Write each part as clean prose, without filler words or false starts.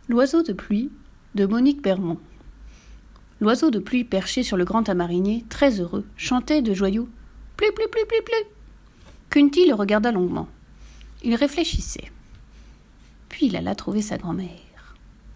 L'oiseau de pluie de Monique Bermond. L'oiseau de pluie perché sur le grand tamarinier, très heureux, chantait de joyeux « Plu, plu, plu, plu, plu ». Kunti le regarda longuement. Il réfléchissait. Puis il alla trouver sa grand-mère.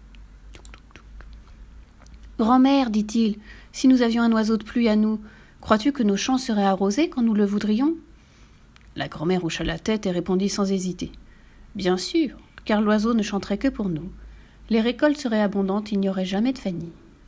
« Grand-mère, dit-il, si nous avions un oiseau de pluie à nous, crois-tu que nos champs seraient arrosés quand nous le voudrions ?» La grand-mère hocha la tête et répondit sans hésiter. « Bien sûr, car l'oiseau ne chanterait que pour nous. Les récoltes seraient abondantes, il n'y aurait jamais de famine. »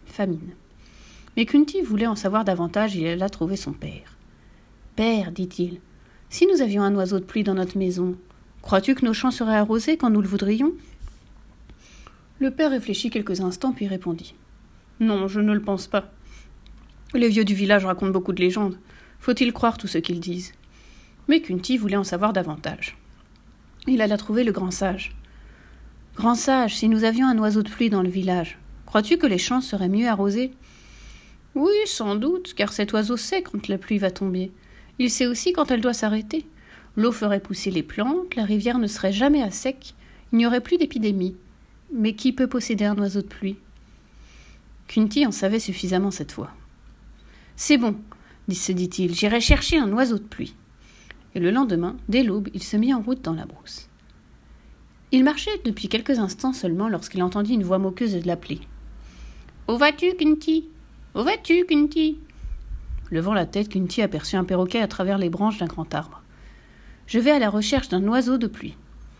Mais Kunti voulait en savoir davantage et il alla trouver son père. « Père, dit-il, si nous avions un oiseau de pluie dans notre maison, crois-tu que nos champs seraient arrosés quand nous le voudrions ?» Le père réfléchit quelques instants puis répondit. « Non, je ne le pense pas. Les vieux du village racontent beaucoup de légendes. Faut-il croire tout ce qu'ils disent ?» Mais Kunti voulait en savoir davantage. Il alla trouver le grand sage. « Grand sage, si nous avions un oiseau de pluie dans le village, crois-tu que les champs seraient mieux arrosés ?»« Oui, sans doute, car cet oiseau sait quand la pluie va tomber. Il sait aussi quand elle doit s'arrêter. L'eau ferait pousser les plantes, la rivière ne serait jamais à sec, il n'y aurait plus d'épidémie. Mais qui peut posséder un oiseau de pluie ?» Kunti en savait suffisamment cette fois. « C'est bon, se dit-il, j'irai chercher un oiseau de pluie. » Et le lendemain, dès l'aube, il se mit en route dans la brousse. Il marchait depuis quelques instants seulement lorsqu'il entendit une voix moqueuse l'appeler. « Où vas-tu, Kunti ? Où vas-tu, Kunti ?» Levant la tête, Kunti aperçut un perroquet à travers les branches d'un grand arbre. « Je vais à la recherche d'un oiseau de pluie. »«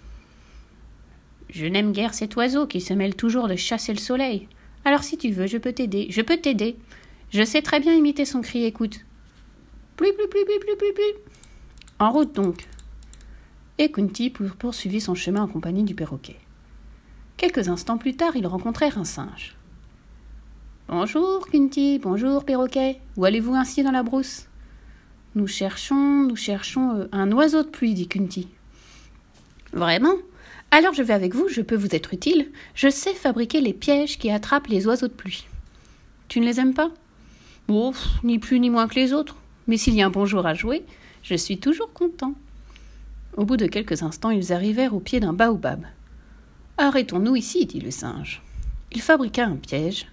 Je n'aime guère cet oiseau qui se mêle toujours de chasser le soleil. Alors si tu veux, je peux t'aider. Je sais très bien imiter son cri, écoute. Pluie, pluie, pluie, pluie, pluie, pluie, pluie. En route donc. » Et Kunti poursuivit son chemin en compagnie du perroquet. Quelques instants plus tard, ils rencontrèrent un singe. « Bonjour, Kunti, bonjour, perroquet. Où allez-vous ainsi dans la brousse ?»« Nous cherchons un oiseau de pluie, dit Kunti. »« Vraiment ? Alors je vais avec vous, je peux vous être utile. Je sais fabriquer les pièges qui attrapent les oiseaux de pluie. »« Tu ne les aimes pas ? » ?»« Oh, ni plus ni moins que les autres. Mais s'il y a un bon jour à jouer, je suis toujours content. » Au bout de quelques instants, ils arrivèrent au pied d'un baobab. « Arrêtons-nous ici, dit le singe. » Il fabriqua un piège.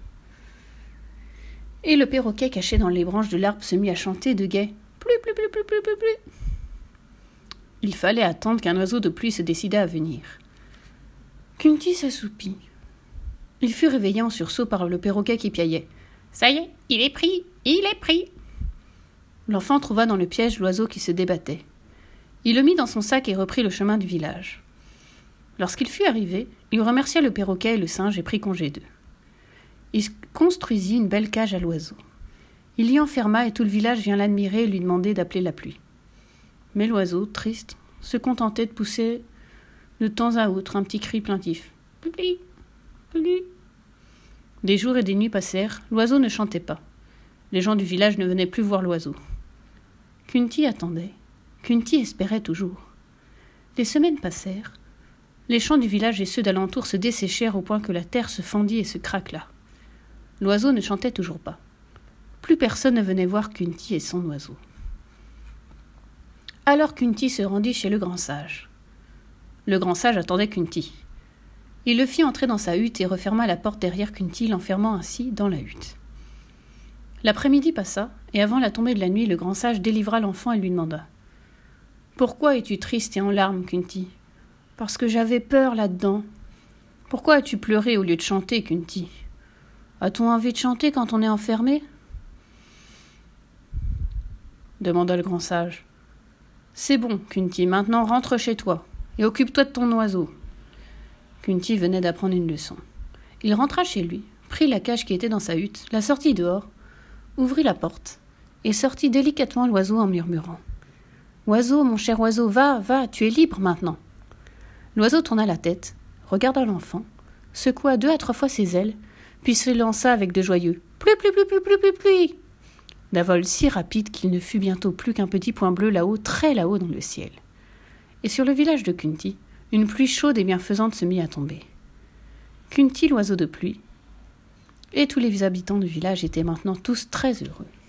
Et le perroquet caché dans les branches de l'arbre se mit à chanter de gai. Pluie, pluie, pluie, pluie, pluie, pluie, pluie. Il fallait attendre qu'un oiseau de pluie se décidât à venir. Kunti s'assoupit. Il fut réveillé en sursaut par le perroquet qui piaillait. « Ça y est, il est pris, il est pris !» L'enfant trouva dans le piège l'oiseau qui se débattait. Il le mit dans son sac et reprit le chemin du village. Lorsqu'il fut arrivé, il remercia le perroquet et le singe et prit congé d'eux. Il construisit une belle cage à l'oiseau. Il l'y enferma et tout le village vient l'admirer et lui demander d'appeler la pluie. Mais l'oiseau, triste, se contentait de pousser de temps à autre un petit cri plaintif. Pluie, pluie. Des jours et des nuits passèrent, l'oiseau ne chantait pas. Les gens du village ne venaient plus voir l'oiseau. Kunti attendait. Kunti espérait toujours. Les semaines passèrent. Les champs du village et ceux d'alentour se desséchèrent au point que la terre se fendit et se craquela. L'oiseau ne chantait toujours pas. Plus personne ne venait voir Kunti et son oiseau. Alors Kunti se rendit chez le grand sage. Le grand sage attendait Kunti. Il le fit entrer dans sa hutte et referma la porte derrière Kunti, l'enfermant ainsi dans la hutte. L'après-midi passa, et avant la tombée de la nuit, le grand sage délivra l'enfant et lui demanda « Pourquoi es-tu triste et en larmes, Kunti ?»« Parce que j'avais peur là-dedans. »« Pourquoi as-tu pleuré au lieu de chanter, Kunti ?»« A-t-on envie de chanter quand on est enfermé ?» demanda le grand sage. « C'est bon, Kunti, maintenant rentre chez toi et occupe-toi de ton oiseau. » Kunti venait d'apprendre une leçon. Il rentra chez lui, prit la cage qui était dans sa hutte, la sortit dehors, ouvrit la porte et sortit délicatement l'oiseau en murmurant « Oiseau, mon cher oiseau, va, va, tu es libre maintenant. » L'oiseau tourna la tête, regarda l'enfant, secoua 2 à 3 fois ses ailes, puis se lança avec de joyeux « Pluie, pluie, pluie, pluie, pluie, pluie, pluie !» d'un vol si rapide qu'il ne fut bientôt plus qu'un petit point bleu là-haut, très là-haut dans le ciel. Et sur le village de Kunti, une pluie chaude et bienfaisante se mit à tomber. Kunti, l'oiseau de pluie, et tous les habitants du village étaient maintenant tous très heureux.